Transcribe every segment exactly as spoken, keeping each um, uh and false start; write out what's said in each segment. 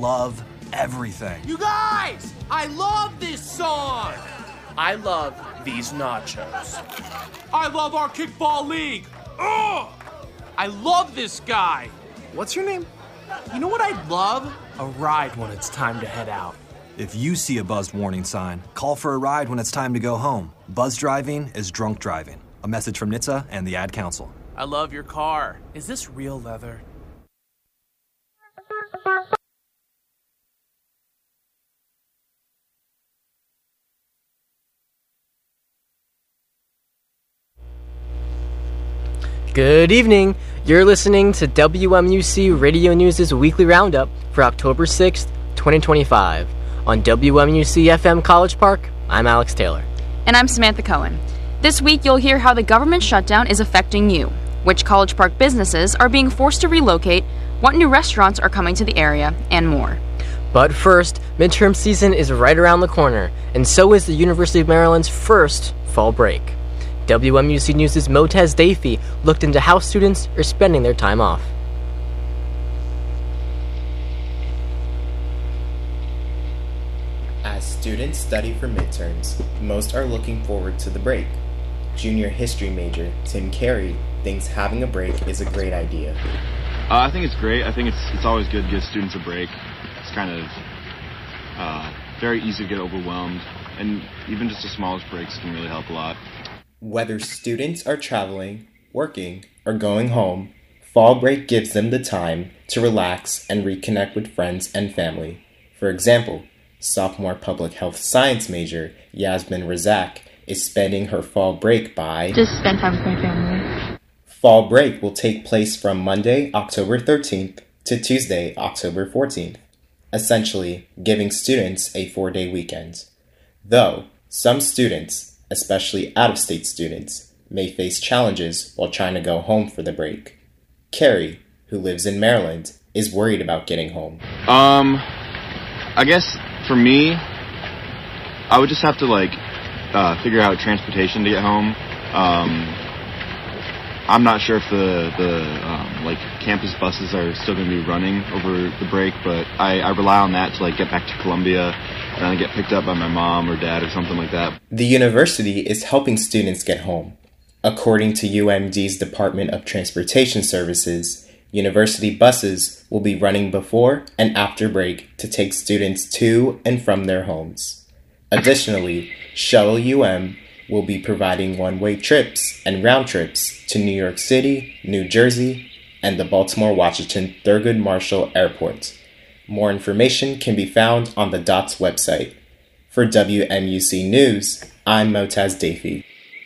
love everything. You guys! I love this song! I love these nachos. I love our kickball league! Ugh! I love this guy! What's your name? You know what I'd love? A ride when it's time to head out. If you see a buzzed warning sign, call for a ride when it's time to go home. Buzz driving is drunk driving. A message from N H T S A and the Ad Council. I love your car. Is this real leather? Good evening. You're listening to W M U C Radio News' weekly roundup for October sixth, twenty twenty-five. On W M U C F M College Park, I'm Alex Taylor. And I'm Samantha Cohen. This week you'll hear how the government shutdown is affecting you, which College Park businesses are being forced to relocate, what new restaurants are coming to the area, and more. But first, midterm season is right around the corner, and so is the University of Maryland's first fall break. W M U C News' Motaz Dafey looked into how students are spending their time off. As students study for midterms, most are looking forward to the break. Junior history major Tim Carey thinks having a break is a great idea. Uh, I think it's great. I think it's it's always good to give students a break. It's kind of uh, very easy to get overwhelmed, and even just the smallest breaks can really help a lot. Whether students are traveling, working, or going home, fall break gives them the time to relax and reconnect with friends and family. For example, sophomore public health science major Yasmin Razak is spending her fall break by just spend time with my family. Fall break will take place from Monday, October thirteenth to Tuesday, October fourteenth, essentially giving students a four-day weekend. Though, some students, especially out-of-state students, may face challenges while trying to go home for the break. Carrie, who lives in Maryland, is worried about getting home. Um, I guess for me, I would just have to like uh, figure out transportation to get home. Um, I'm not sure if the the um, like campus buses are still going to be running over the break, but I, I rely on that to like get back to Columbia and then get picked up by my mom or dad or something like that. The university is helping students get home. According to U M D's Department of Transportation Services, university buses will be running before and after break to take students to and from their homes. Additionally, Shuttle U M will be providing one-way trips and round trips to New York City, New Jersey, and the Baltimore-Washington Thurgood Marshall Airport. More information can be found on the D O T S website. For W M U C News, I'm Motaz Dafey.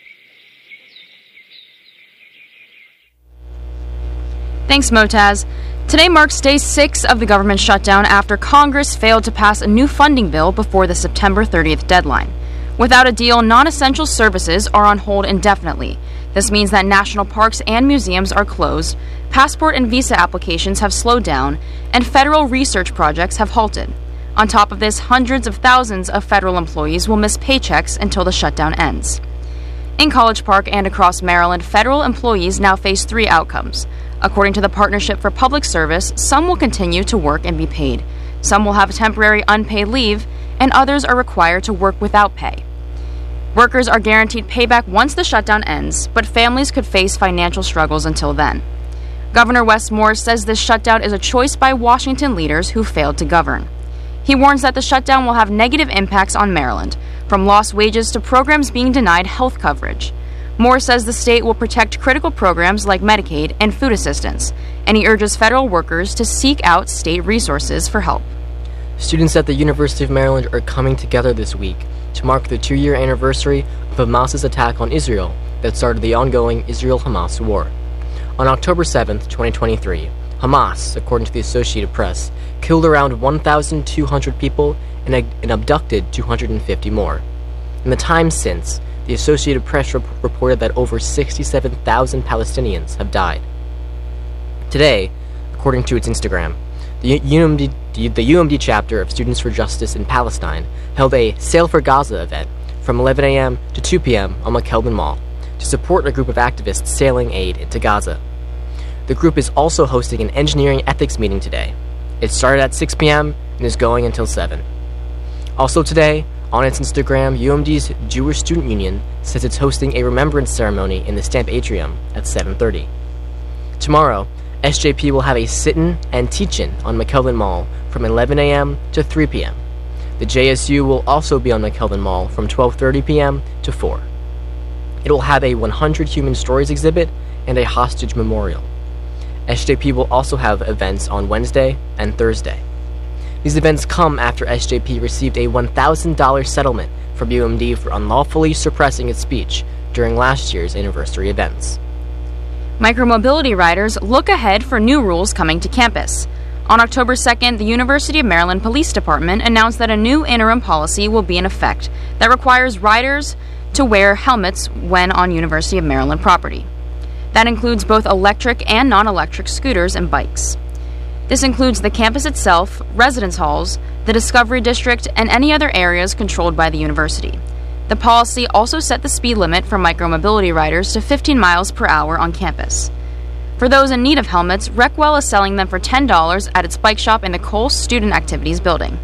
Thanks, Motaz. Today marks day six of the government shutdown after Congress failed to pass a new funding bill before the September thirtieth deadline. Without a deal, non-essential services are on hold indefinitely. This means that national parks and museums are closed, passport and visa applications have slowed down, and federal research projects have halted. On top of this, hundreds of thousands of federal employees will miss paychecks until the shutdown ends. In College Park and across Maryland, federal employees now face three outcomes. According to the Partnership for Public Service, some will continue to work and be paid, some will have temporary unpaid leave, and others are required to work without pay. Workers are guaranteed payback once the shutdown ends, but families could face financial struggles until then. Governor Wes Moore says this shutdown is a choice by Washington leaders who failed to govern. He warns that the shutdown will have negative impacts on Maryland, from lost wages to programs being denied health coverage. Moore says the state will protect critical programs like Medicaid and food assistance, and he urges federal workers to seek out state resources for help. Students at the University of Maryland are coming together this week to mark the two-year anniversary of Hamas's attack on Israel that started the ongoing Israel-Hamas war. On October seventh, twenty twenty-three, Hamas, according to the Associated Press, killed around one thousand two hundred people and, and abducted two hundred fifty more. In the time since, the Associated Press rep- reported that over sixty-seven thousand Palestinians have died. Today, according to its Instagram, the U M D, the U M D chapter of Students for Justice in Palestine held a Sail for Gaza event from eleven a.m. to two p.m. on McKeldin Mall to support a group of activists sailing aid into Gaza. The group is also hosting an engineering ethics meeting today. It started at six p.m. and is going until seven. Also today, on its Instagram, U M D's Jewish Student Union says it's hosting a remembrance ceremony in the Stamp Atrium at seven thirty. Tomorrow, S J P will have a sit-in and teach-in on McKeldin Mall from eleven a.m. to three p.m. The J S U will also be on McKeldin Mall from twelve thirty p.m. to four. It will have a one hundred Human Stories exhibit and a hostage memorial. S J P will also have events on Wednesday and Thursday. These events come after S J P received a one thousand dollars settlement from U M D for unlawfully suppressing its speech during last year's anniversary events. Micromobility riders look ahead for new rules coming to campus. On October second, the University of Maryland Police Department announced that a new interim policy will be in effect that requires riders to wear helmets when on University of Maryland property. That includes both electric and non-electric scooters and bikes. This includes the campus itself, residence halls, the Discovery District, and any other areas controlled by the university. The policy also set the speed limit for micromobility riders to fifteen miles per hour on campus. For those in need of helmets, Recwell is selling them for ten dollars at its bike shop in the Cole Student Activities building.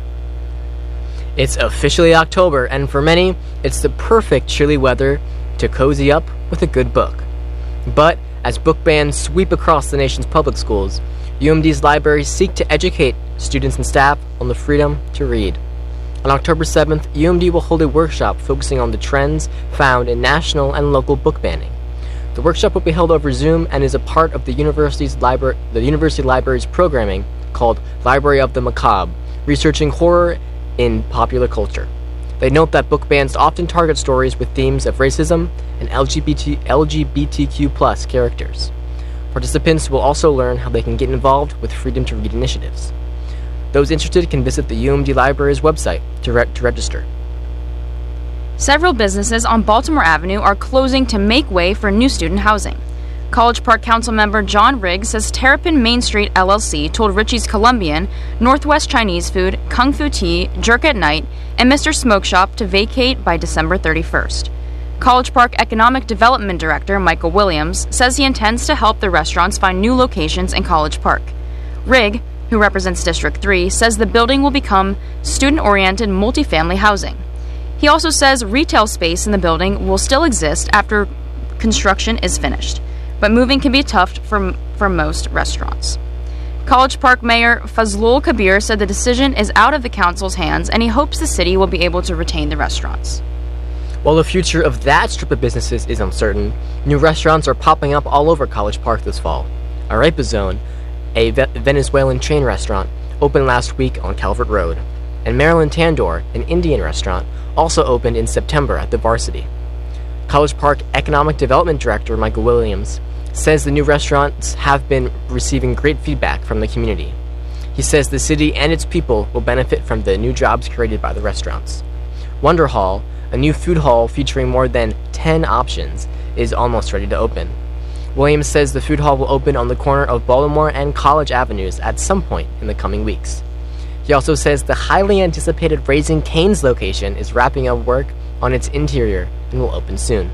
It's officially October, and for many, it's the perfect chilly weather to cozy up with a good book. But as book bans sweep across the nation's public schools, U M D's libraries seek to educate students and staff on the freedom to read. On October seventh, U M D will hold a workshop focusing on the trends found in national and local book banning. The workshop will be held over Zoom and is a part of the university's libra- the university library's programming called Library of the Macabre, researching horror in popular culture. They note that book bans often target stories with themes of racism and L G B T, L G B T Q plus characters. Participants will also learn how they can get involved with Freedom to Read initiatives. Those interested can visit the U M D Library's website to, re- to register. Several businesses on Baltimore Avenue are closing to make way for new student housing. College Park Council member John Riggs says Terrapin Main Street L L C told Richie's Colombian, Northwest Chinese Food, Kung Fu Tea, Jerk at Night, and Mister Smoke Shop to vacate by December thirty-first. College Park Economic Development Director Michael Williams says he intends to help the restaurants find new locations in College Park. Rigg, who represents District three, says the building will become student-oriented multifamily housing. He also says retail space in the building will still exist after construction is finished, but moving can be tough for, for most restaurants. College Park Mayor Fazlul Kabir said the decision is out of the council's hands and he hopes the city will be able to retain the restaurants. While the future of that strip of businesses is uncertain, new restaurants are popping up all over College Park this fall. Arepa Zone, a Ve- Venezuelan chain restaurant, opened last week on Calvert Road, and Maryland Tandoor, an Indian restaurant, also opened in September at the Varsity. College Park Economic Development Director Michael Williams says the new restaurants have been receiving great feedback from the community. He says the city and its people will benefit from the new jobs created by the restaurants. Wonder Hall, a new food hall featuring more than ten options, is almost ready to open. Williams says the food hall will open on the corner of Baltimore and College Avenues at some point in the coming weeks. He also says the highly anticipated Raising Cane's location is wrapping up work on its interior and will open soon.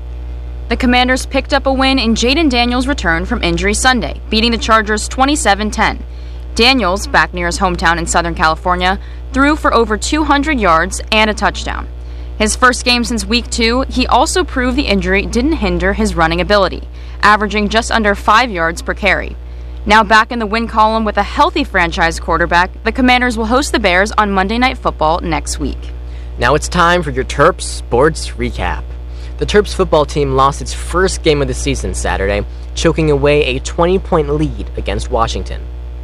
The Commanders picked up a win in Jaden Daniels' return from injury Sunday, beating the Chargers twenty-seven ten. Daniels, back near his hometown in Southern California, threw for over two hundred yards and a touchdown. His first game since week two, he also proved the injury didn't hinder his running ability, averaging just under five yards per carry. Now back in the win column with a healthy franchise quarterback, the Commanders will host the Bears on Monday Night Football next week. Now it's time for your Terps Sports Recap. The Terps football team lost its first game of the season Saturday, choking away a twenty-point lead against Washington.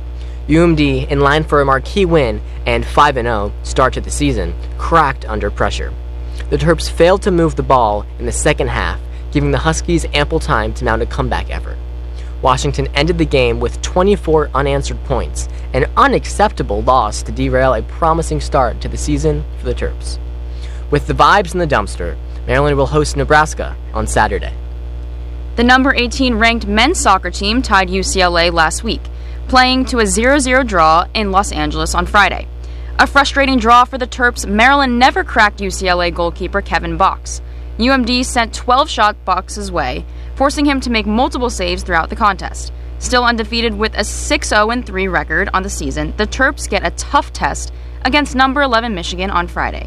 U M D, in line for a marquee win and five and oh start to the season, cracked under pressure. The Terps failed to move the ball in the second half, giving the Huskies ample time to mount a comeback effort. Washington ended the game with twenty-four unanswered points, an unacceptable loss to derail a promising start to the season for the Terps. With the vibes in the dumpster, Maryland will host Nebraska on Saturday. The number eighteen ranked men's soccer team tied U C L A last week, playing to a zero zero draw in Los Angeles on Friday. A frustrating draw for the Terps, Maryland never cracked U C L A goalkeeper Kevin Box. U M D sent twelve shot Box's way, forcing him to make multiple saves throughout the contest. Still undefeated with a six oh three record on the season, the Terps get a tough test against number eleven Michigan on Friday.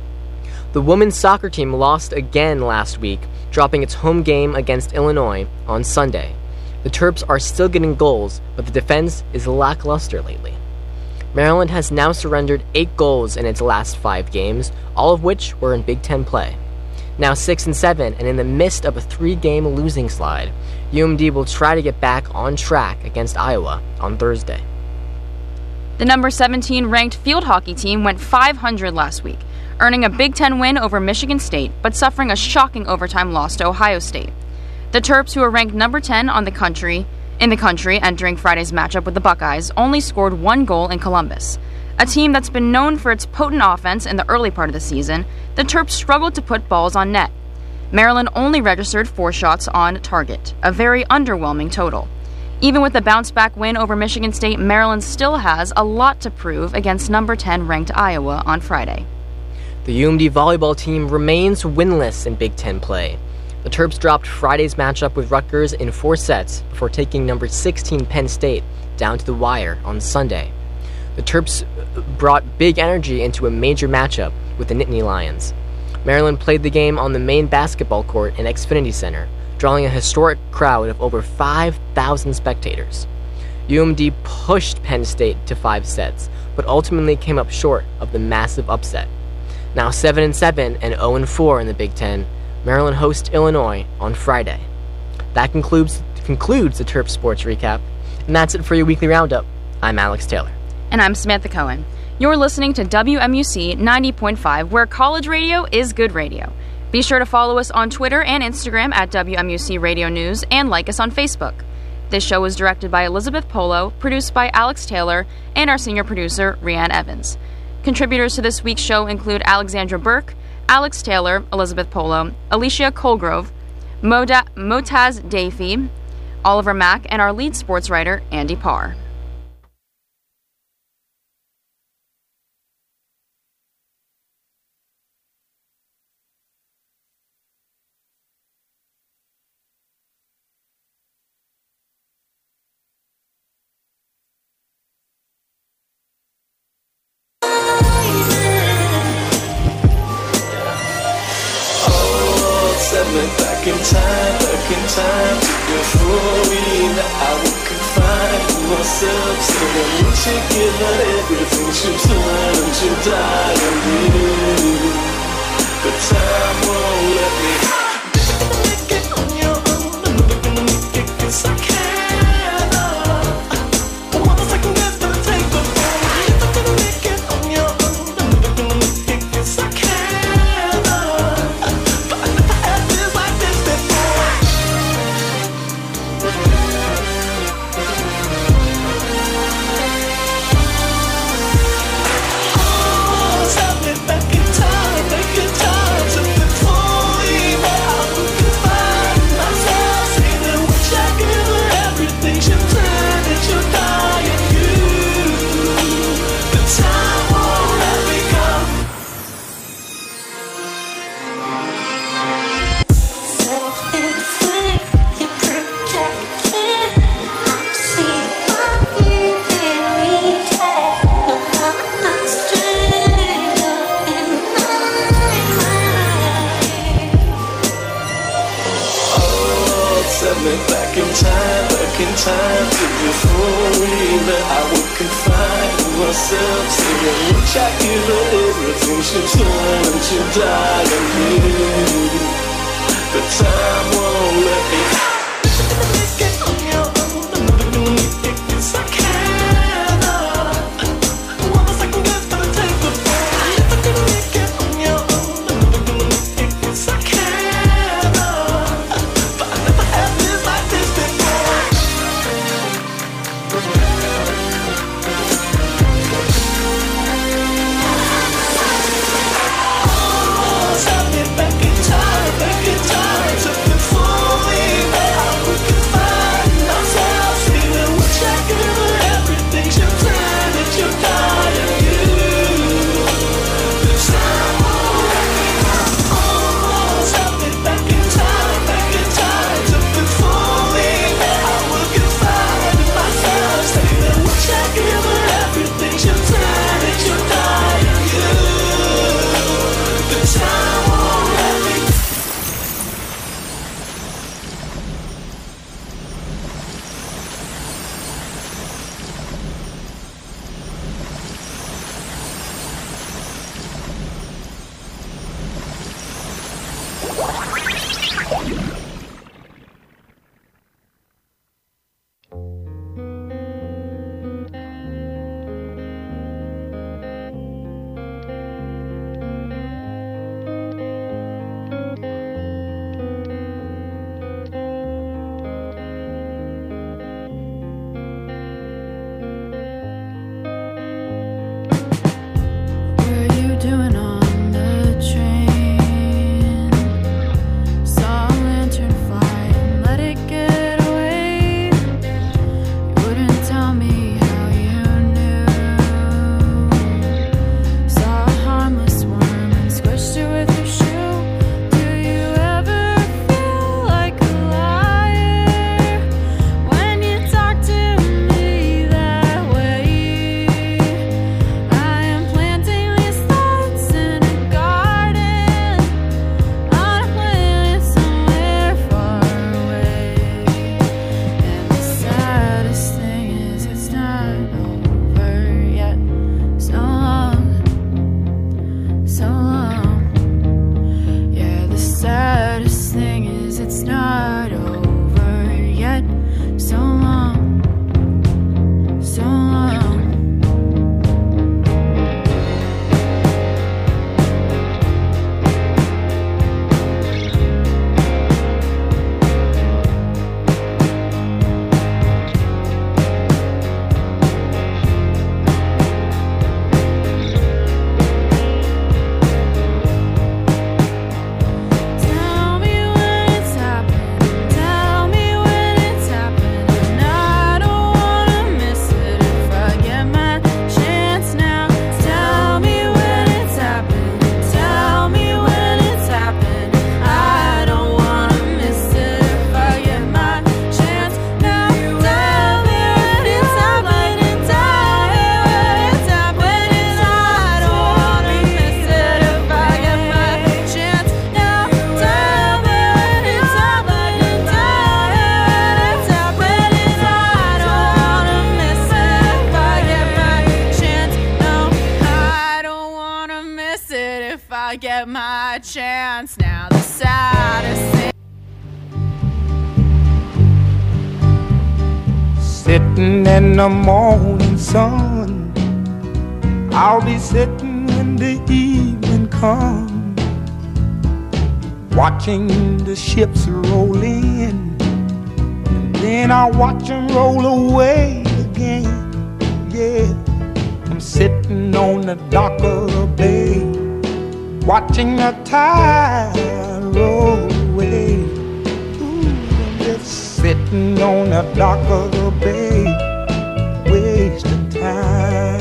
The women's soccer team lost again last week, dropping its home game against Illinois on Sunday. The Terps are still getting goals, but the defense is lackluster lately. Maryland has now surrendered eight goals in its last five games, all of which were in Big Ten play. Now six and seven, and in the midst of a three-game losing slide, U M D will try to get back on track against Iowa on Thursday. The number seventeen ranked field hockey team went five hundred last week, earning a Big Ten win over Michigan State, but suffering a shocking overtime loss to Ohio State. The Terps, who are ranked number ten on the country, in the country entering Friday's matchup with the Buckeyes, only scored one goal in Columbus. A team that's been known for its potent offense in the early part of the season, the Terps struggled to put balls on net. Maryland only registered four shots on target, a very underwhelming total. Even with the bounce-back win over Michigan State, Maryland still has a lot to prove against number ten ranked Iowa on Friday. The U M D volleyball team remains winless in Big Ten play. The Terps dropped Friday's matchup with Rutgers in four sets before taking number sixteen Penn State down to the wire on Sunday. The Terps brought big energy into a major matchup with the Nittany Lions. Maryland played the game on the main basketball court in Xfinity Center, drawing a historic crowd of over five thousand spectators. U M D pushed Penn State to five sets, but ultimately came up short of the massive upset. Now seven and seven and oh and four in the Big Ten, Maryland hosts Illinois on Friday. That concludes concludes the Terps Sports Recap, and that's it for your weekly roundup. I'm Alex Taylor. And I'm Samantha Cohen. You're listening to W M U C ninety point five, where college radio is good radio. Be sure to follow us on Twitter and Instagram at W M U C Radio News, and like us on Facebook. This show was directed by Elizabeth Polo, produced by Alex Taylor, and our senior producer, Rianne Evans. Contributors to this week's show include Alexandra Burke, Alex Taylor, Elizabeth Polo, Alicia Colgrove, Moda- Motaz Dafy, Oliver Mack, and our lead sports writer, Andy Parr. Back in time, back in time, before we met, I would confine myself. So that we should give her everything she's learned to die and you. But time won't let me. Make it on your own, I'm never gonna make it 'cause I can't. Uh, one second is gonna take the fall. If I'm gonna make it on your own, I'm never gonna make it 'cause I can't. Back in time, back in time, to before we met, I would confine myself, saying which I give her everything she's learned to die and you. But time won't let me. Make it on your own, I'm never gonna make it 'cause I can't. Uh, one second is gonna take the fall. If I can make it on your own, I'm never gonna make it 'cause I can't. Back in time, back in time, to before we I get my chance now. The saddest thing. Sitting in the morning sun, I'll be sitting when the evening comes, watching the ships roll in, and then I'll watch them roll away again. Yeah, I'm sitting on the dock of the bay, watching the tide roll away. Ooh, I'm just sitting on the dock of the bay, wasting time.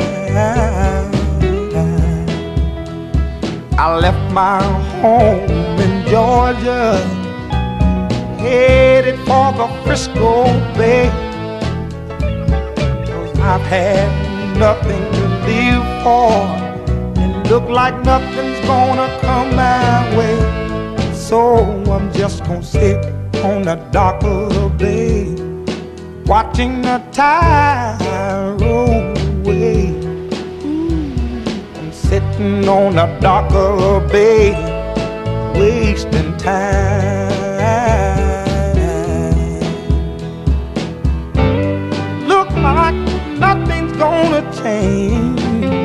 I left my home in Georgia, headed for the Frisco Bay, 'cause I've had nothing to live for, and look like nothing's gonna come my way. So I'm just gonna sit on the dock of the bay, watching the tide roll away. Sitting on the dock of the bay, wasting time. Look like nothing's gonna change,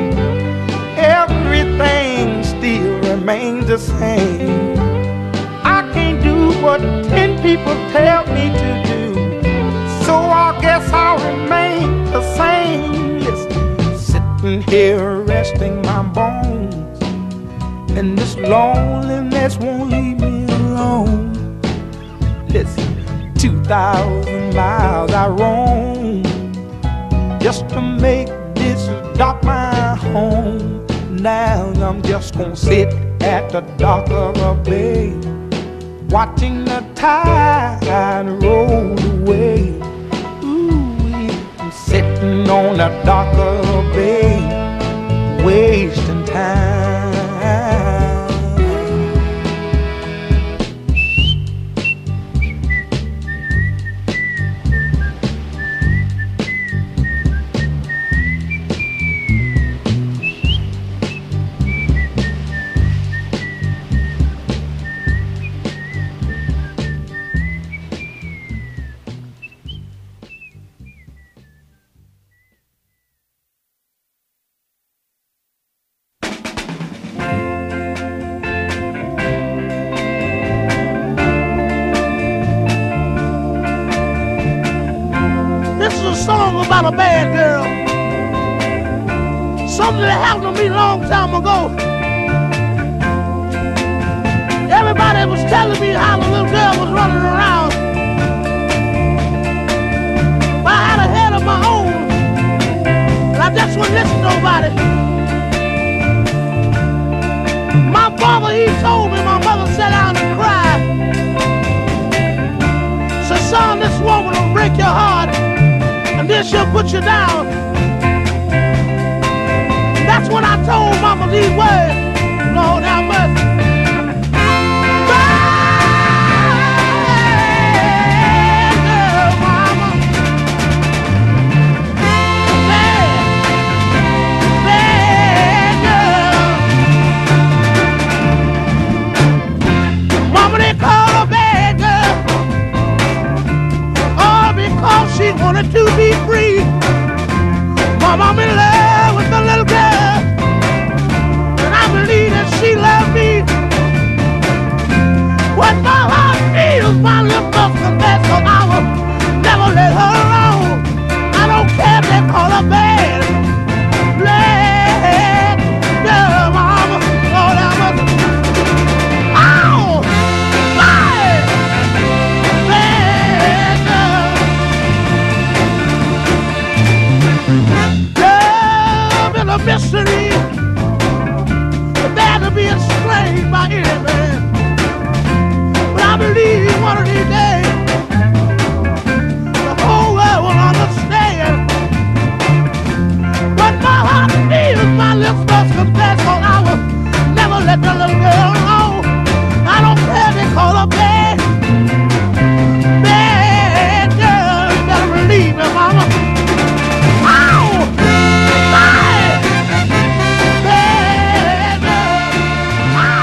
everything still remains the same. I can't do what ten people tell me to do, so I guess I'll remain the same. Listen, sitting here resting my bones, and this loneliness won't leave me alone. Listen, two thousand miles I roam just to make this dock my home. Now I'm just gonna sit at the dock of a bay, watching the tide roll away. Ooh, I'm sitting on the dock of a bay, wasting time. About a bad girl, something that happened to me a long time ago. Everybody was telling me how the little girl was running around, but I had a head of my own, and I just wouldn't listen to nobody. My father, he told me, my mother sat down and cried. Said, son, this woman will break your heart, and then she'll put you down. That's when I told mama these words. Lord have mercy. Bad girl, mama. Bad, bad girl. Mama, they call her bad girl. All because she wanted to be free. Mama, I'm in love with the little girl, and I believe that she loved me. What my heart feels, my lips must confess, 'cause I will never let her alone. I don't care if they call her bad. Bad girl, mama, Lord have mercy. Ow! Bad, bad girl. Love is a mystery, bad to be enslaved by any man. But I believe one of these days the whole world will understand. What my heart feels, my lips must confess, 'cause I will never let the little girl alone. I don't care if they call her bad. Bad girl, you better believe me, mama. Ow! Bad, bad girl. Ow!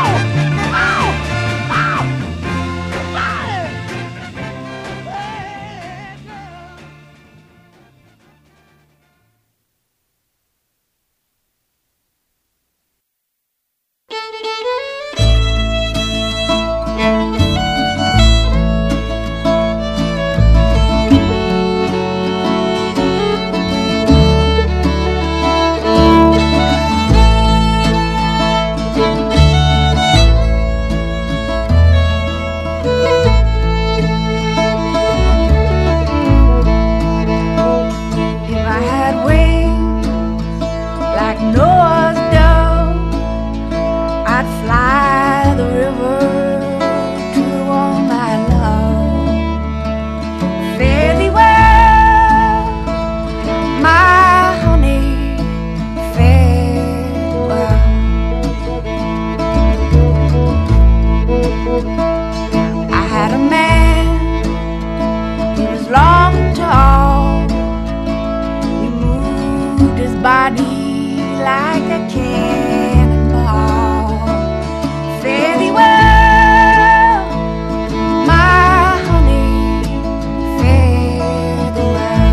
cannonball. Fare thee well, my honey, fare thee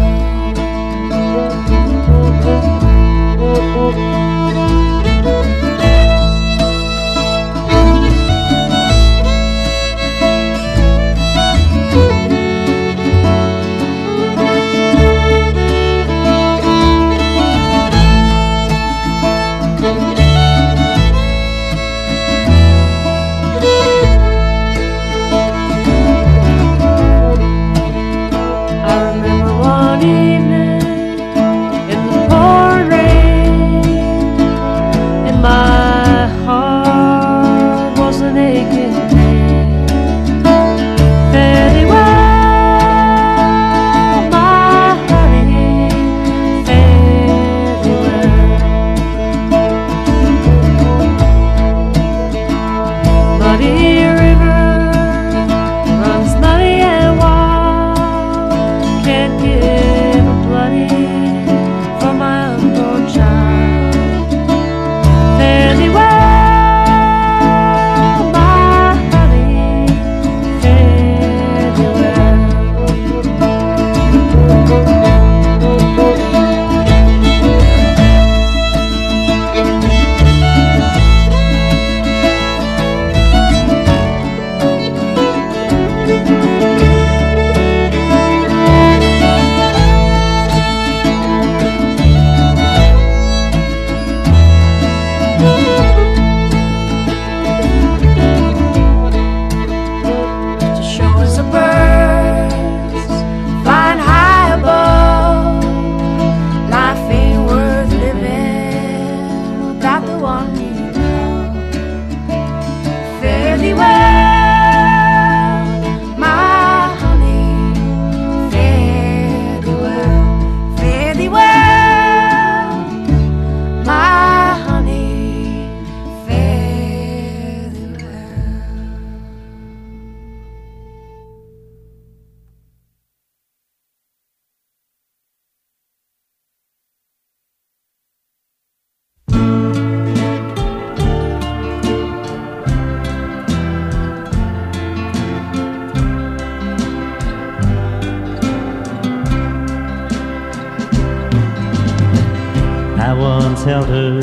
I once held her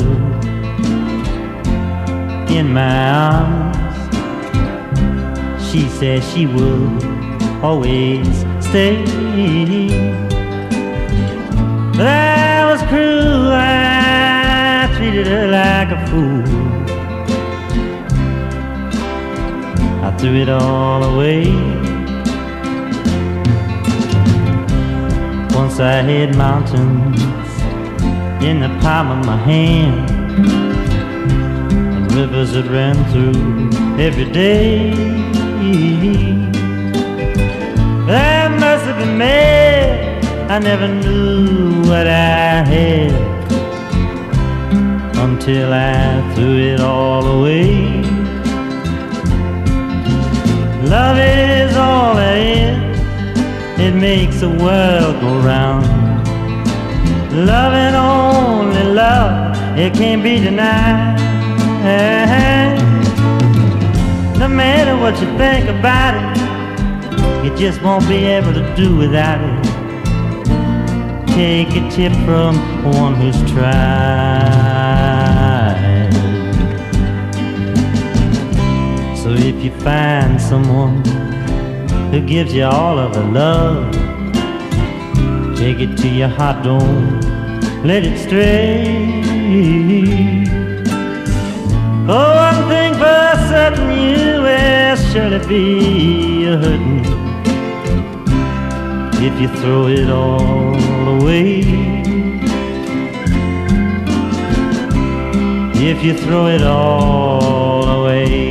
in my arms. She said she would always stay. But I was cruel, I treated her like a fool. I threw it all away. Once I had mountains in the palm of my hand, and rivers that ran through every day. I must have been mad, I never knew what I had until I threw it all away. Love is all there is, it makes the world go round. Love and only love, it can't be denied. No matter what you think about it, you just won't be able to do without it. Take a tip from one who's tried. So if you find someone who gives you all of the love, take it to your heart, don't let it stray. Oh, one thing for certain, you will surely be a hurting if you throw it all away. If you throw it all away.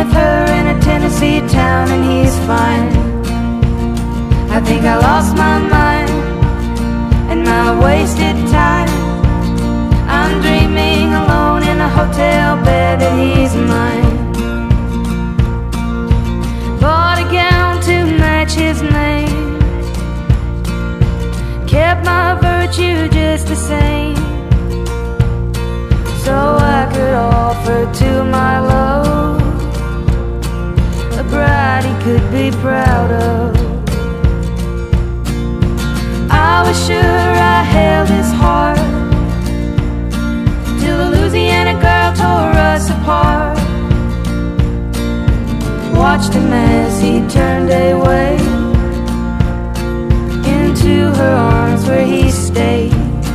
with her in a Tennessee town and he's fine. I think I lost my mind and my wasted time. I'm dreaming alone in a hotel bed that he's mine. Bought a gown to match his name, kept my virtue just the same, so I could offer to my love a bride he could be proud of. I was sure I held his heart till a Louisiana girl tore us apart. Watched him as he turned away into her arms where he stayed.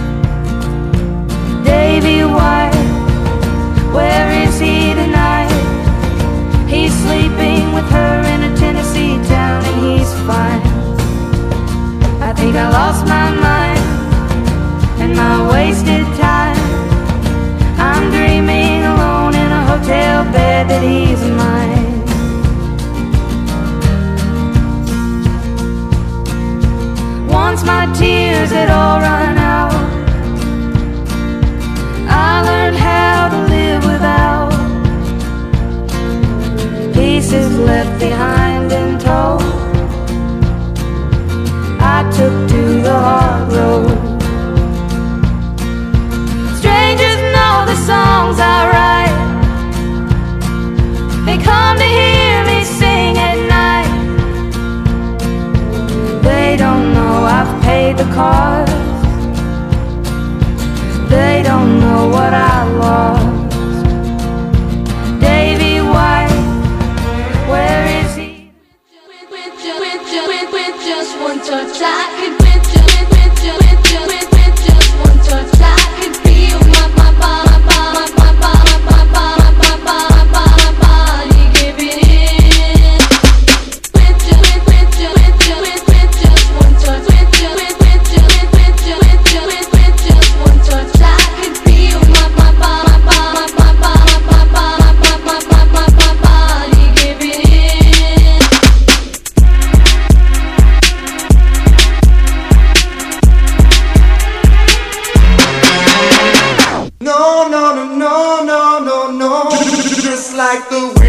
Davy White, where is he tonight? He's sleeping with her in a Tennessee town and he's fine. I think I lost my mind and my wasted time. I'm dreaming alone in a hotel bed that he's mine. Once my tears had all run out, I learned how to live without pieces left behind and told. I took to the hard road. Strangers know the songs I write. They come to hear me sing at night. They don't know I've paid the cost. They don't know what I lost. Davy White, where is he? With just, with just, with, with just one touch, I could with just, with, with just, with just, with, with just one touch, I could feel my, my, my, my, my, my, my, my, my, my, my body giving in. With just, with, with just, with just, with, with just one touch, with just, with, with just, with, with just, with just, with, with just one touch, I could feel my, my, my, my, my, my, my, my, my, my, my, my, my body giving in. No, no, no, no, no, no, no. Just like the wind.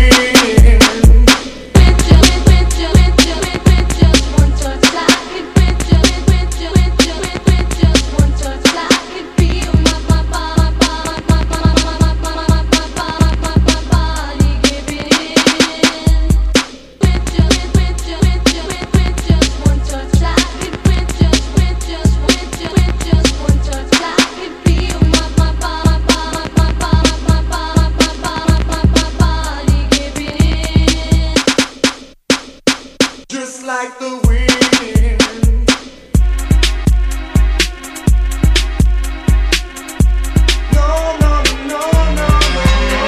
Just like the wind. No, no, no, no, no, no.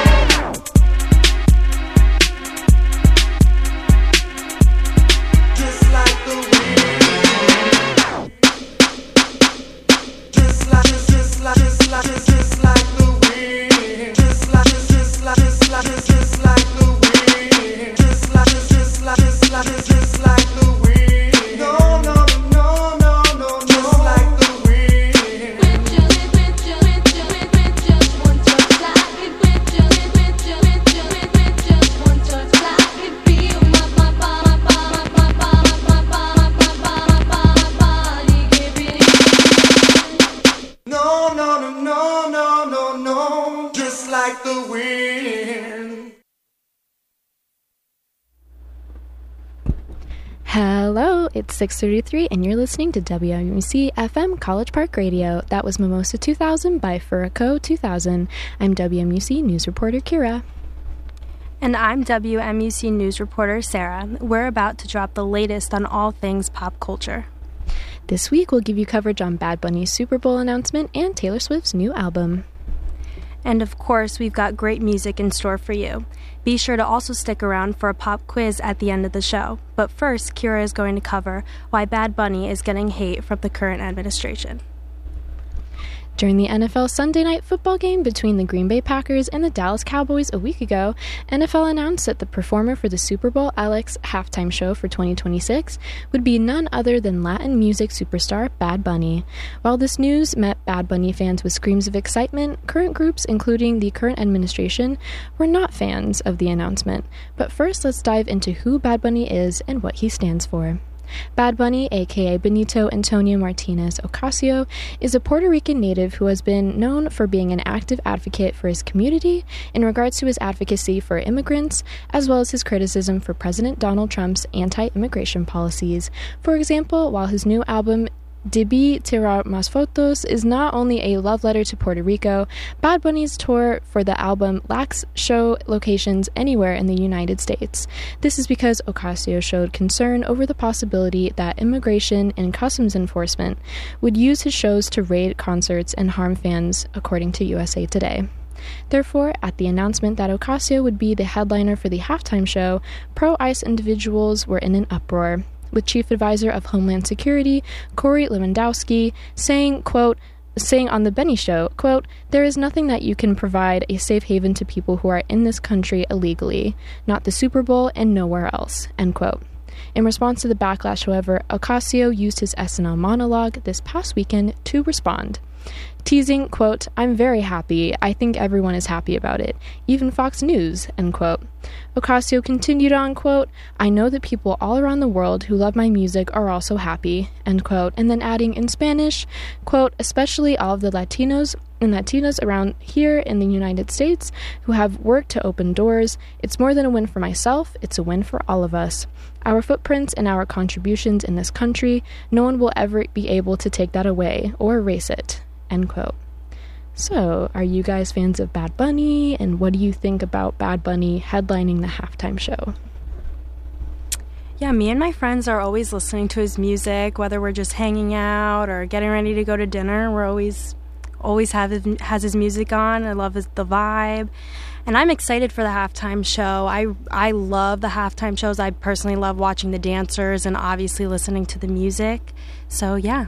Just like the wind. Just like, just, just like, just like, just, just like the wind. Just like, just, just like, just like, just, just like the wind. Just like, just, just like, just like, just, just like the wind. No, no, no, no, no, no. Just like the wind. With just, with just, with just, with, with just one touch, I could with just, with just, with just, with, with just one touch, I could feel my, my, my, my, my, my, my, my, my, my, body giving in. No, no, no, no, no, no, no. Just like the wind. Hello, it's six thirty-three and you're listening to W M U C F M College Park Radio. That was Mimosa two thousand by Furico two thousand. I'm W M U C News Reporter Kira. And I'm W M U C News Reporter Sarah. We're about to drop the latest on all things pop culture. This week we'll give you coverage on Bad Bunny's Super Bowl announcement and Taylor Swift's new album. And of course, we've got great music in store for you. Be sure to also stick around for a pop quiz at the end of the show. But first, Kira is going to cover why Bad Bunny is getting hate from the current administration. During the N F L Sunday Night Football game between the Green Bay Packers and the Dallas Cowboys a week ago, N F L announced that the performer for the Super Bowl Alex halftime show for twenty twenty-six would be none other than Latin music superstar Bad Bunny. While this news met Bad Bunny fans with screams of excitement, current groups, including the current administration, were not fans of the announcement. But first, let's dive into who Bad Bunny is and what he stands for. Bad Bunny, aka Benito Antonio Martinez Ocasio, is a Puerto Rican native who has been known for being an active advocate for his community in regards to his advocacy for immigrants, as well as his criticism for President Donald Trump's anti-immigration policies. For example, while his new album Debí Tirar Más Fotos is not only a love letter to Puerto Rico, Bad Bunny's tour for the album lacks show locations anywhere in the United States. This is because Ocasio showed concern over the possibility that immigration and customs enforcement would use his shows to raid concerts and harm fans, according to U S A Today. Therefore, at the announcement that Ocasio would be the headliner for the halftime show, pro-ICE individuals were in an uproar, with Chief Advisor of Homeland Security, Corey Lewandowski, saying, quote, saying on The Benny Show, quote, "There is nothing that you can provide a safe haven to people who are in this country illegally, not the Super Bowl and nowhere else," end quote. In response to the backlash, however, Ocasio used his S N L monologue this past weekend to respond, teasing, quote, "I'm very happy. I think everyone is happy about it. Even Fox News," end quote. Ocasio continued on, quote, "I know that people all around the world who love my music are also happy," end quote, and then adding in Spanish, quote, "especially all of the Latinos and Latinas around here in the United States who have worked to open doors. It's more than a win for myself, it's a win for all of us. Our footprints and our contributions in this country, no one will ever be able to take that away or erase it," end quote. So, are you guys fans of Bad Bunny, and what do you think about Bad Bunny headlining the halftime show? Yeah, me and my friends are always listening to his music, whether we're just hanging out or getting ready to go to dinner. We're always, always have his, has his music on. I love his, the vibe, and I'm excited for the halftime show. I I love the halftime shows. I personally love watching the dancers and obviously listening to the music. So yeah.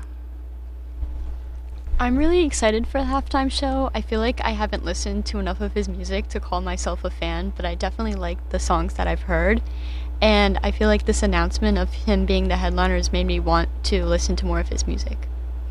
I'm really excited for the halftime show. I feel like I haven't listened to enough of his music to call myself a fan, but I definitely like the songs that I've heard. And I feel like this announcement of him being the headliner has made me want to listen to more of his music.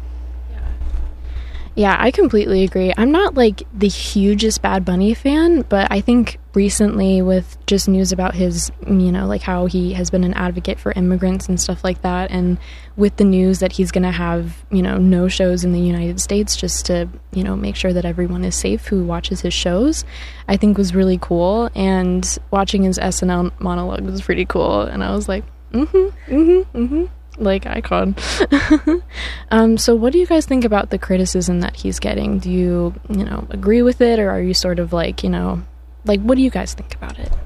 Yeah, I completely agree. I'm not like the hugest Bad Bunny fan, but I think recently with just news about his, you know, like how he has been an advocate for immigrants and stuff like that, and with the news that he's going to have, you know, no shows in the United States just to, you know, make sure that everyone is safe who watches his shows, I think was really cool. And watching his S N L monologue was pretty cool. And I was like, mm-hmm, mm-hmm, mm-hmm. Like, icon. um, so what do you guys think about the criticism that he's getting? Do you, you know, agree with it, or are you sort of like, you know, like, what do you guys think about it?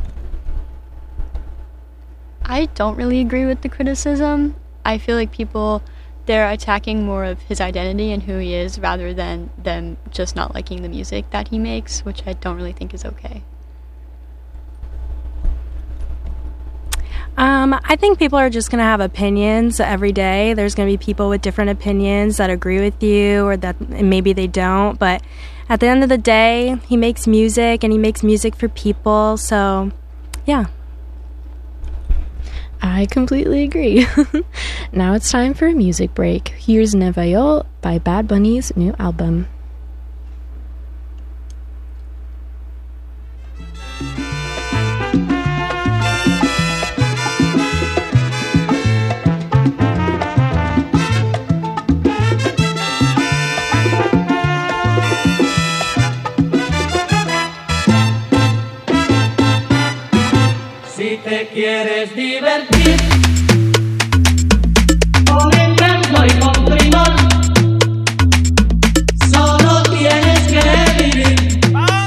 I don't really agree with the criticism. I feel like people, they're attacking more of his identity and who he is rather than them just not liking the music that he makes, which I don't really think is okay. Um, I think people are just going to have opinions every day. There's going to be people with different opinions that agree with you or that maybe they don't. But at the end of the day, he makes music and he makes music for people. So, yeah. I completely agree. Now it's time for a music break. Here's Nueva York by Bad Bunny's new album. Si te quieres divertir con encanto y con primor, solo tienes que vivir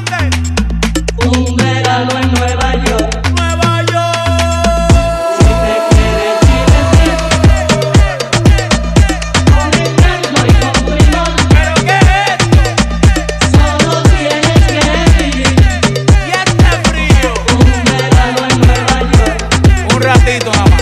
un verano en Nueva York. Nueva York. Si te quieres divertir con encanto y con primor, ¿pero qué es esto? Solo tienes que vivir y este frío un verano en Nueva York. Un ratito nada más.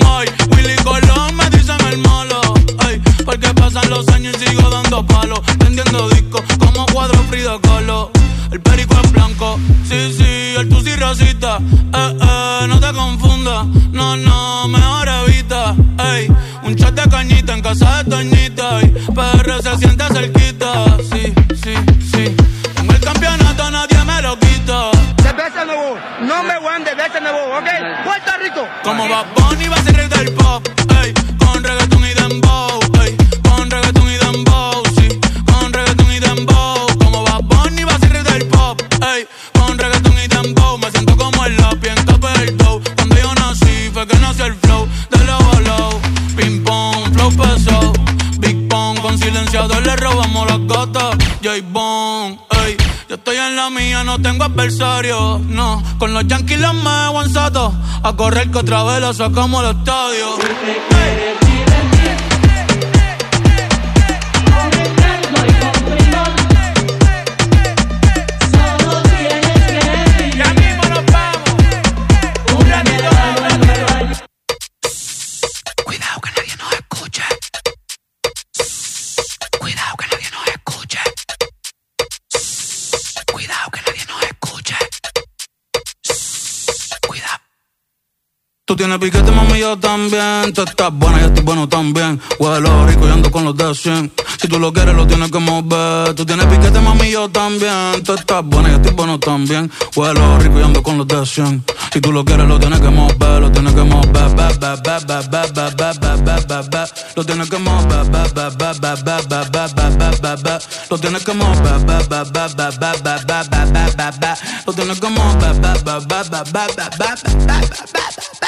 Ay, Willy Colón me dicen el malo. Ay, porque pasan los años y sigo dando palos. Vendiendo discos como cuadro Frida Kahlo. El perico es blanco, sí, sí, el tusi racista. Eh, eh, no te confundas, no, no, mejor evita. Ey, un shot de cañita en casa de Toñita. Y P R se siente cerquita, sí, sí, sí. Con el campeonato nadie me lo quita. Cerveza nuevo, number one de cerveza nuevo, ¿ok? Puerto Rico. Como Bad Bunny va a ser rey del pop, ey, con reggaeton y dembow, ey, con reggaeton y dembow, sí, con reggaeton y dembow. Como Bad Bunny va a ser rey del pop, ey, con reggaeton y dembow. Me siento como el lápiz en tope del dough. Cuando yo nací fue que nació el flow de low a low. Ping pong, flow pesado, Big Pong, con silenciador le robamos las gatas. J-Bone, ey, yo estoy en la mía, no tengo adversario, no. Con los Yankees los me aguanzato, a correr que otra vez la sacamos al estadio. Ey. Tú tienes piquete, mami, yo también. Tú estás buena, yo estoy bueno también. Huelo rico y ando con los de cien. Si tú lo quieres, lo tienes que mover. Tú tienes piquete, mami, yo también. Tú estás buena, yo estoy bueno también. Huelo rico y ando con los de cien. Si tú lo quieres, lo tienes que mover. Lo tienes que mover, ba, ba, ba, ba, ba, ba, ba, ba, ba, ba, ba. Lo tienes que mover, ba, ba, ba, ba, ba, ba, ba, ba, ba, ba, ba. Lo tienes que mover, ba, ba, ba, ba, ba, ba, ba, ba, ba, ba, ba. Lo tienes que mover, ba, ba, ba, ba, ba, ba, ba, ba, ba.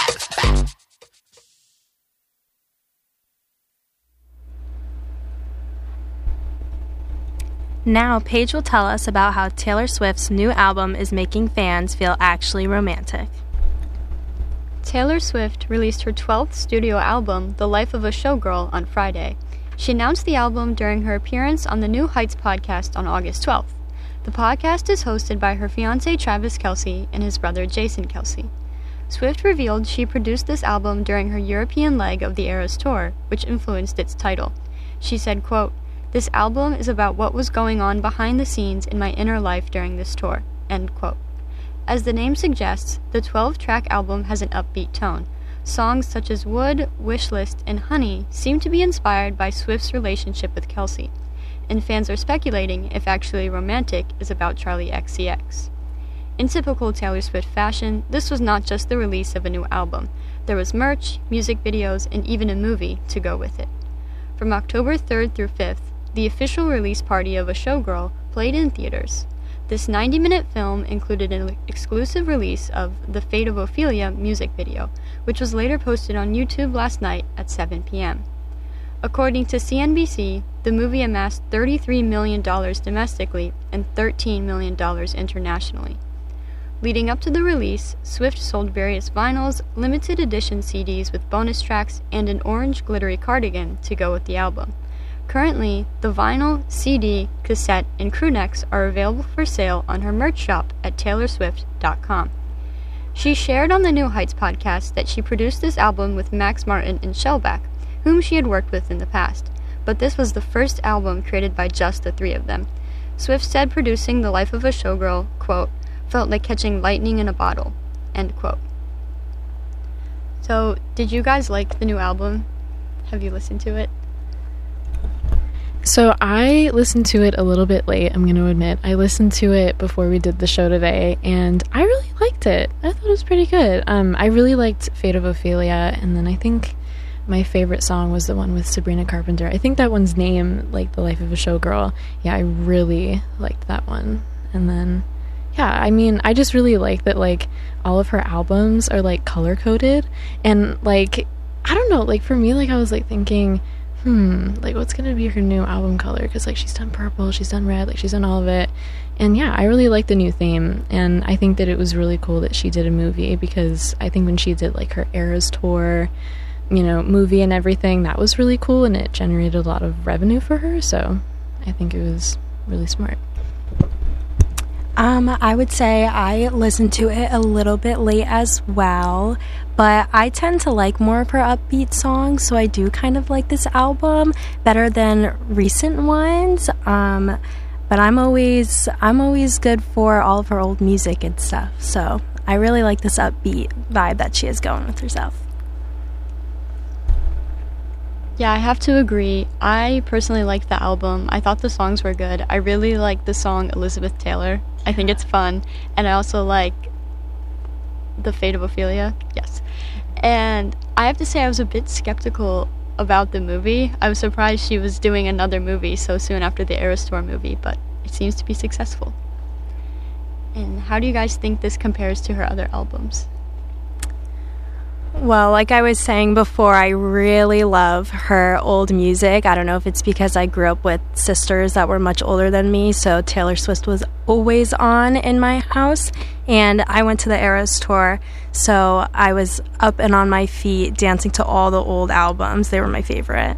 Now, Paige will tell us about how Taylor Swift's new album is making fans feel actually romantic. Taylor Swift released her twelfth studio album, The Life of a Showgirl, on Friday. She announced the album during her appearance on the New Heights podcast on August twelfth. The podcast is hosted by her fiancé Travis Kelce and his brother Jason Kelce. Swift revealed she produced this album during her European leg of the Eras tour, which influenced its title. She said, quote, "This album is about what was going on behind the scenes in my inner life during this tour," end quote. As the name suggests, the twelve-track album has an upbeat tone. Songs such as Wood, Wishlist, and Honey seem to be inspired by Swift's relationship with Kelce, and fans are speculating if Actually Romantic is about Charli X C X. In typical Taylor Swift fashion, this was not just the release of a new album. There was merch, music videos, and even a movie to go with it. From October third through fifth, the official release party of A Showgirl played in theaters. This ninety-minute film included an exclusive release of The Fate of Ophelia music video, which was later posted on YouTube last night at seven p.m. According to C N B C, the movie amassed thirty-three million dollars domestically and thirteen million dollars internationally. Leading up to the release, Swift sold various vinyls, limited edition C Ds with bonus tracks, and an orange glittery cardigan to go with the album. Currently, the vinyl, C D, cassette, and crew necks are available for sale on her merch shop at taylor swift dot com. She shared on the New Heights podcast that she produced this album with Max Martin and Shellback, whom she had worked with in the past, but this was the first album created by just the three of them. Swift said producing The Life of a Showgirl, quote, "felt like catching lightning in a bottle," end quote. So, did you guys like the new album? Have you listened to it? So I listened to it a little bit late, I'm going to admit. I listened to it before we did the show today, and I really liked it. I thought it was pretty good. Um, I really liked Fate of Ophelia, and then I think my favorite song was the one with Sabrina Carpenter. I think that one's name, like The Life of a Showgirl. Yeah, I really liked that one. And then, yeah, I mean, I just really like that, like, all of her albums are, like, color-coded, and, like, I don't know, like, for me, like, I was, like, thinking, hmm, like, what's gonna be her new album color? Because, like, she's done purple, she's done red, like, she's done all of it. And, yeah, I really like the new theme. And I think that it was really cool that she did a movie, because I think when she did, like, her Eras tour, you know, movie and everything, that was really cool, and it generated a lot of revenue for her. So I think it was really smart. Um, I would say I listened to it a little bit late as well, but I tend to like more of her upbeat songs, so I do kind of like this album better than recent ones. Um, but I'm always I'm always good for all of her old music and stuff, so I really like this upbeat vibe that she has going with herself. Yeah, I have to agree. I personally liked the album. I thought the songs were good. I really like the song Elizabeth Taylor. I think it's fun. And I also like The Fate of Ophelia. Yes. And I have to say I was a bit skeptical about the movie. I was surprised she was doing another movie so soon after the Eras Tour movie, but it seems to be successful. And how do you guys think this compares to her other albums? Well, like I was saying before, I really love her old music. I don't know if it's because I grew up with sisters that were much older than me, so Taylor Swift was always on in my house. And I went to the Eras Tour, so I was up and on my feet dancing to all the old albums. They were my favorite.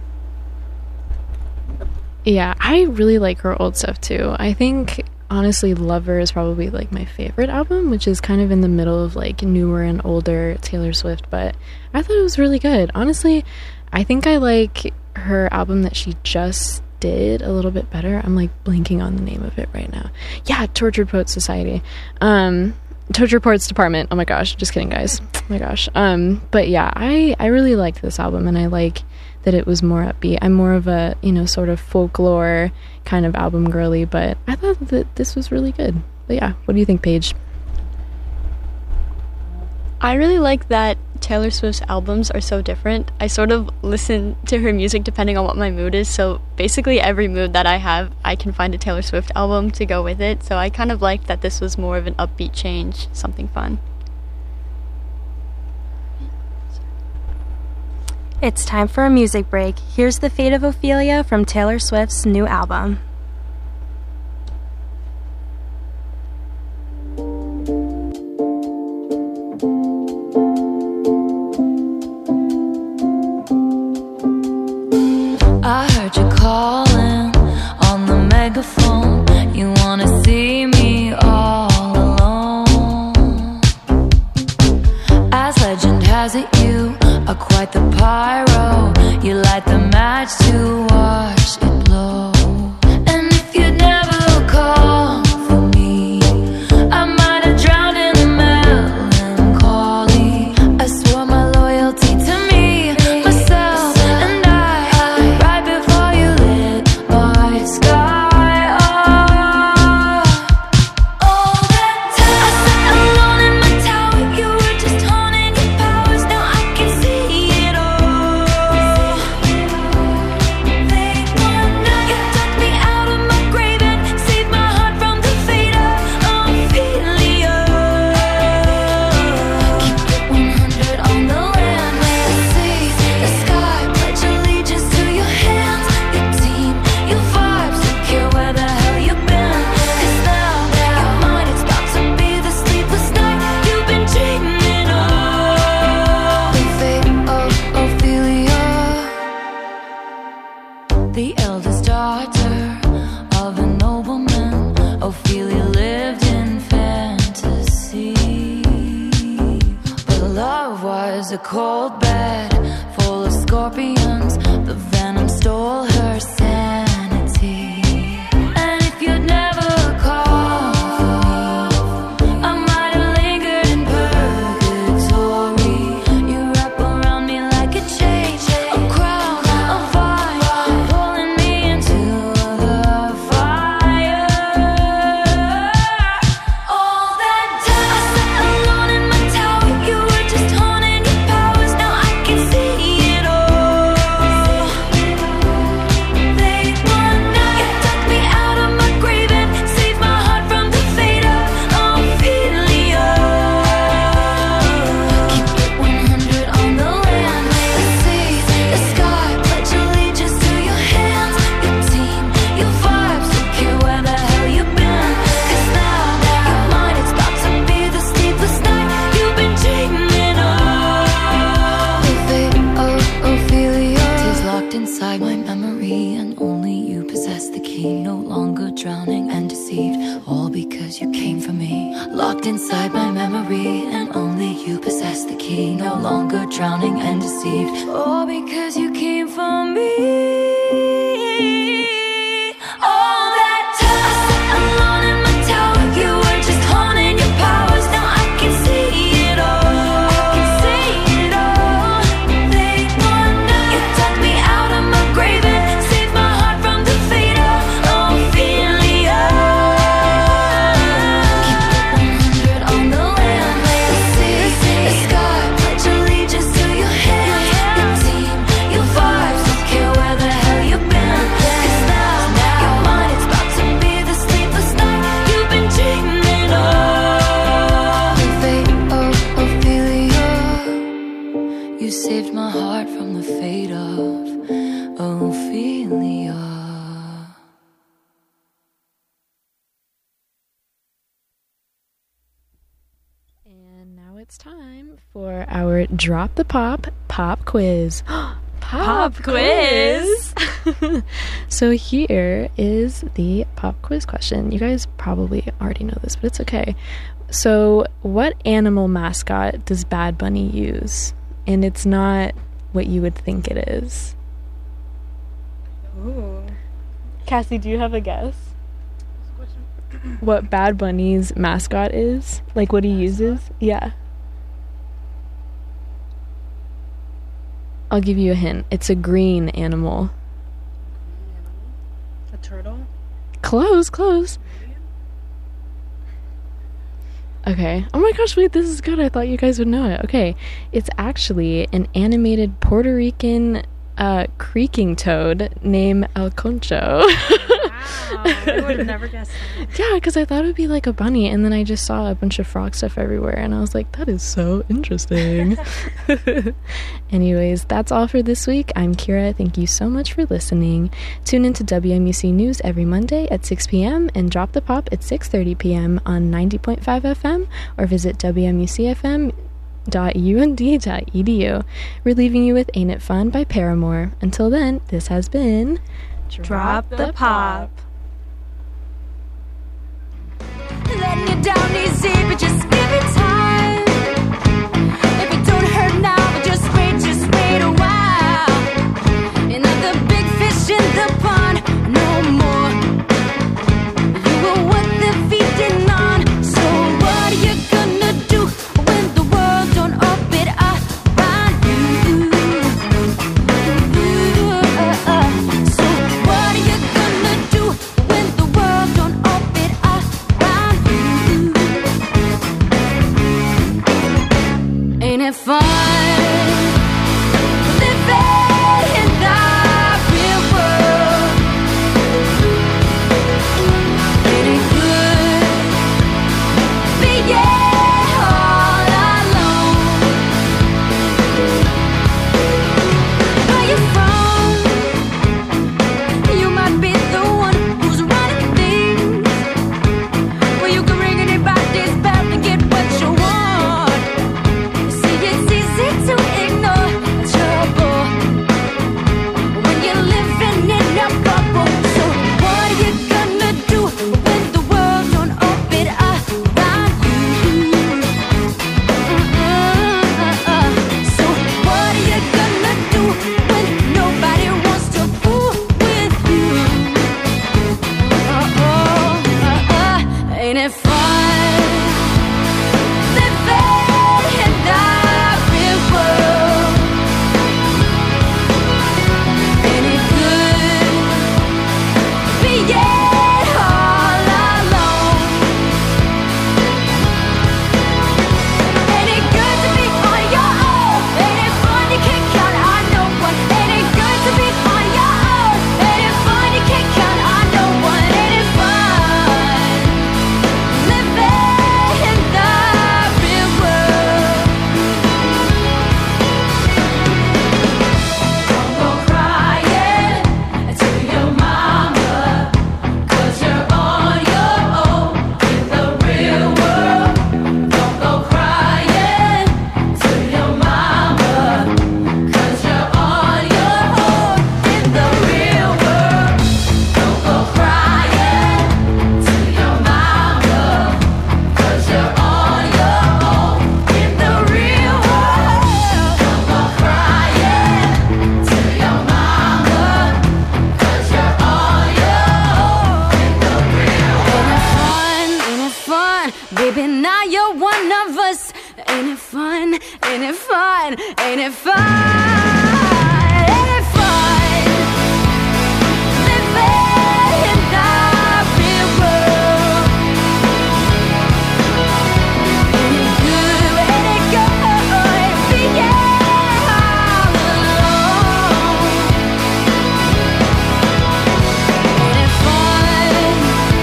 Yeah, I really like her old stuff too. I think honestly Lover is probably like my favorite album, which is kind of in the middle of like newer and older Taylor Swift, but I thought it was really good. Honestly, I think I like her album that she just did a little bit better. I'm like blanking on the name of it right now. Yeah, Tortured Poets Society. Um Tortured Poets Department. Oh my gosh, just kidding guys. Oh my gosh. Um but yeah, I I really liked this album, and I like that it was more upbeat. I'm more of a, you know, sort of folklore kind of album girly, but I thought that this was really good. But yeah, what do you think, Paige? I really like that Taylor Swift's albums are so different. I sort of listen to her music depending on what my mood is, so basically every mood that I have, I can find a Taylor Swift album to go with it, so I kind of liked that this was more of an upbeat change, something fun. It's time for a music break. Here's The Fate of Ophelia from Taylor Swift's new album. I heard you calling on the megaphone. You wanna see me all alone. As legend has it, you are quite the pyro. You light the match to watch it blow. And if you'd never call for me, I might have drowned in the melancholy. I swore my loyalty to me, myself, and I, right before you lit my sky up. All that time I sat alone in my tower. You were just honing your powers. Now I can see it all. Late one night, you took me out of my grave and saved my heart from the fate of Ophelia. Keep it one hundred on the land. May I see the sky, pledge allegiance to your hands, your team, your vibes. Don't care where the hell you've been, 'cause now you're mine. It's about to be the sleepless night you've been dreaming of. The fate of Ophelia, the eldest daughter of a nobleman. Ophelia lived in fantasy, but love was a cold bed full of scorpions. The venom stole her sanity. And if you'd never called for me, I might have lingered in purgatory. You wrap around me like a chain, a crown, a vine, pulling me into the fire. All that time I sat alone in my tower. You were just honing your powers. Now I can see it all. sea, no longer drowning and deceived. All because you came for me. All that time I sat alone in my tower, you were just honing your powers. Now I can see it all. I can see it all. They wanna. You dug me out of my grave and saved my heart from the fate of Ophelia. Keep it one hundred on the land, the sea, the sky. Pledge allegiance to your hands, your team, your vibes. Don't care where the hell you've been. 'Cause now, now your mind is about to be the sleepless night you've been dreaming of. The fate of Ophelia. You saved my heart from the fate of Ophelia. And now it's time for our Drop the Pop Pop Quiz. Pop, Pop quiz. So here is the pop quiz question. You guys probably already know this, but it's okay. So what animal mascot does Bad Bunny use? And it's not what you would think it is. Ooh. Cassie, do you have a guess? What Bad Bunny's mascot is? Like what he uses? Yeah. I'll give you a hint. It's a green animal. A turtle? Close, close. Okay. Oh my gosh, wait, this is good. I thought you guys would know it. Okay. It's actually an animated Puerto Rican uh, creaking toad named El Concho. Wow, I would have never guessed that. Yeah, because I thought it would be like a bunny, and then I just saw a bunch of frog stuff everywhere, and I was like, that is so interesting. Anyways, that's all for this week. I'm Kira. Thank you so much for listening. Tune into W M U C News every Monday at six p.m. and Drop the Pop at six thirty p.m. on ninety point five F M, or visit W M U C F M dot U N D dot E D U. We're leaving you with Ain't It Fun by Paramore. Until then, this has been Drop the Pop. Letting you down easy, but just give it time. If it don't hurt now, but just wait, just wait a while. Another big fish in the pond, no more. You were what they're feeding on. So what are you gonna do when the world don't orbit around you? Uh, uh. So what are you gonna do when the world don't orbit around you? Ain't it fine? Ain't it fine? Living in the real world. Ain't it good? Ain't it good? Being all alone. Ain't it fine?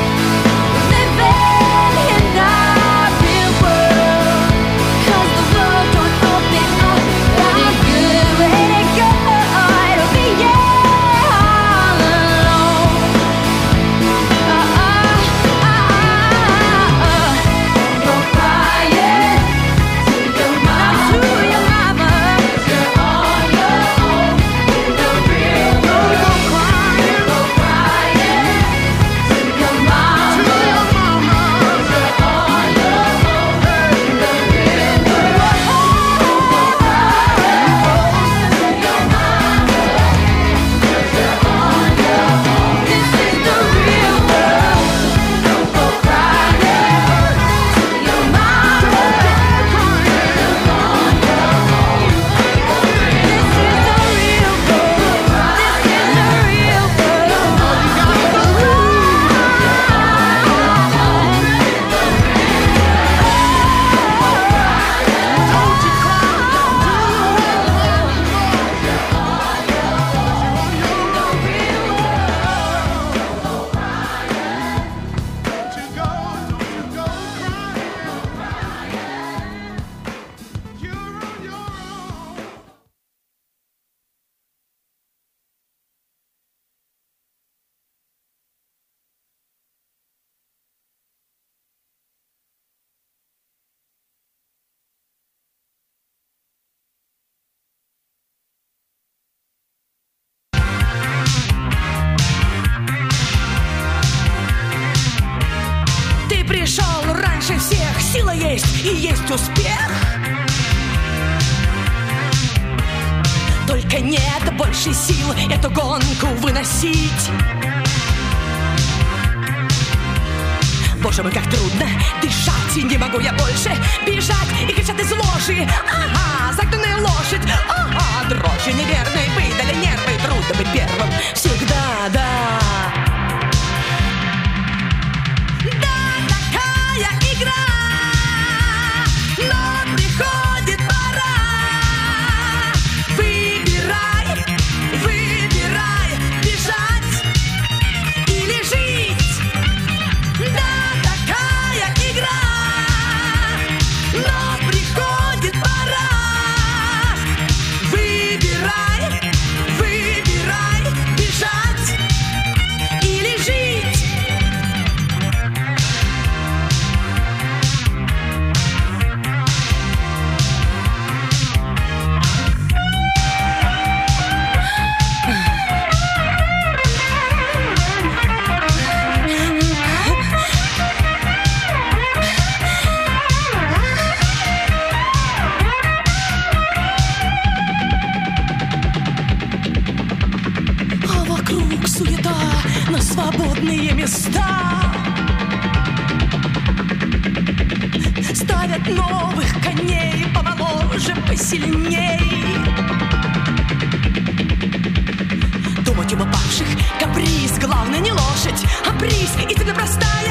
Living in the real world. 'Cause the world don't open up. Ain't it good? Ain't it good? Being all alone. Uh, uh, uh, uh. Go crying to your mama. To your mama. 'Cause you're on your own in the real world. Go crying, go crying to your mama. To your mama. 'Cause you're on your own in the real world. Go crying to your mama. 'Cause you're on your own. This is the real world. Don't go crying to your mama. 'Cause you're on your own. This is the real world. This is the real Ты пришел раньше всех, сила есть и есть успех. Только нет больше сил эту гонку выносить. Боже мой, как трудно дышать, и не могу я больше бежать и кричать из ложи. Ага, загнанная лошадь, ага, дрожжи неверные выдали нервы, трудно быть первым всегда, да. Такая игра, но приходит пора. Выбирай, выбирай, бежать или жить. Да, такая игра, но приходит пора. Выбирай, выбирай, бежать или жить. А вокруг суета на свободные места. Ставят новых коней помоложе, посильней. Думать об упавших каприз, главное не лошадь, а приз. Истина простая,